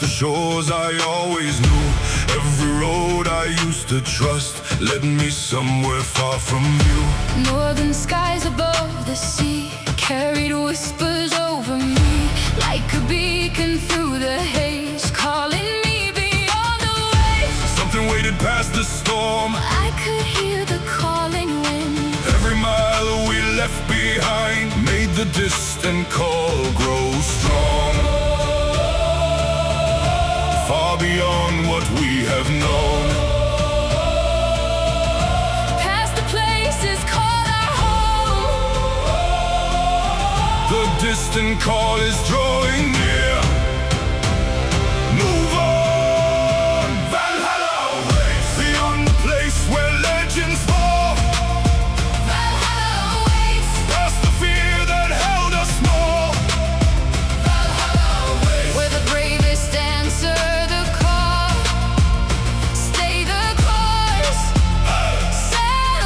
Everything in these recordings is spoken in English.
the shores I always knew. Every road I used to trust led me somewhere far from you. Northern skies above the sea carried whispers over me, like a beacon through the haze, calling me beyond the waves. Something waited past the storm. I could hear the calling wind. Every mile we left behind made the distant call grow strong, far beyond what we have known. Past the places called our home. The distant call is drawing near. Move on, Valhalla awaits. Beyond the place where legends fall. Valhalla awaits. Past the fear that held us small. Valhalla awaits. Where the bravest answer the call. Stay the course. Sail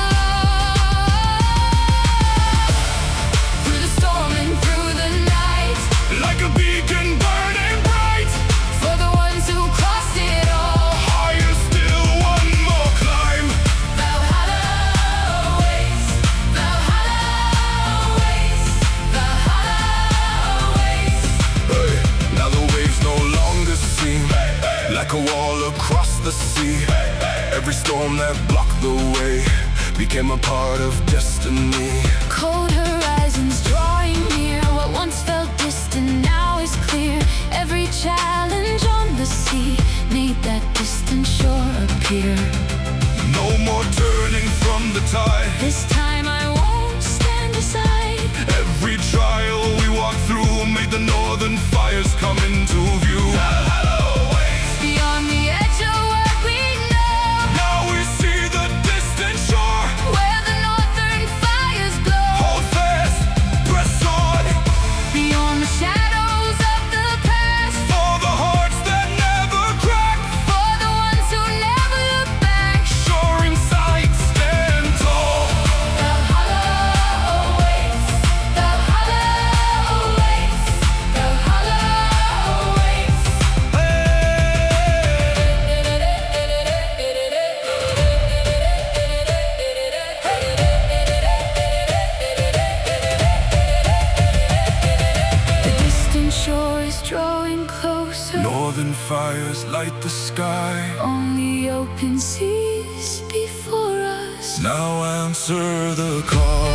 on. Through the storm and through the night, Like a beacon burning bright. for the ones who crossed it all. Higher still, one more climb. Valhalla awaits. Valhalla awaits. Valhalla awaits. Hey, now the waves no longer seem like a wall across the sea. Every storm that blocked the way became a part of destiny. Cold horizons drawing near. What once felt distant now is clear. Every challenge on the sea made that distant shore appear. No more turning from the tide. This time I won't stand aside. Every trial we walked through made the northern fires come into view. Beyond the edge of what we know, Now we see the distant shore. where the northern fires glow. Hold fast, press on, Beyond the shadows of the past, for the hearts that never crack. for the ones who never look back. Sure in sight, stand tall. Valhalla awaits. Valhalla awaits. Valhalla awaits. The distant shore is drawing closer. Northern fires light the sky. Only open seas before us. Now answer the call.